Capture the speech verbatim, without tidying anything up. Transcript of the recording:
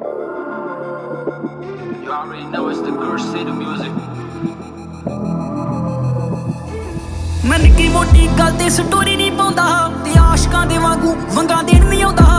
You already know it's the Guru City music. ਮੈਂ ਨਿੱਕੀ ਮੋਟੀ ਗੱਲ ਤੇ ਸਟੋਰੀ ਨਹੀਂ ਪਾਉਂਦਾ ਤੇ ਆਸ਼ਕਾਂ ਦੇ ਵਾਂਗੂ ਵੰਗਾ ਦੇਣ ਨਹੀਂ ਆਉਂਦਾ।